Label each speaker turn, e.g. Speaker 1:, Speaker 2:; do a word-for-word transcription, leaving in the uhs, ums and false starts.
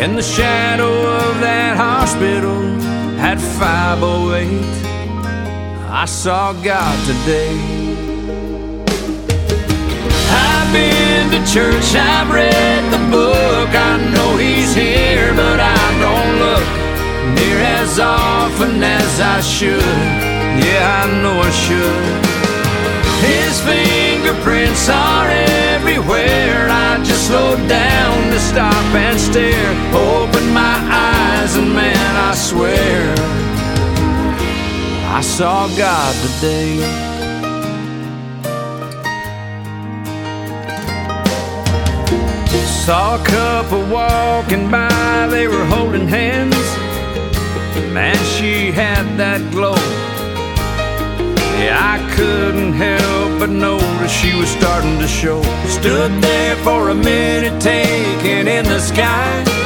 Speaker 1: In the shadow of that hospital at five oh eight, I saw God today. I've been to church, I've read the book, I know He's here, but I don't look near as often as I should. Yeah, I know I should. His fingerprints are everywhere. I just slow down to stop and stare, open my eyes, and man, I swear I saw God today. Saw a couple walking by, they were holding hands. Man, she had that glow. Yeah, I couldn't help but notice she was starting to show. Stood there for a minute, taking in the sky.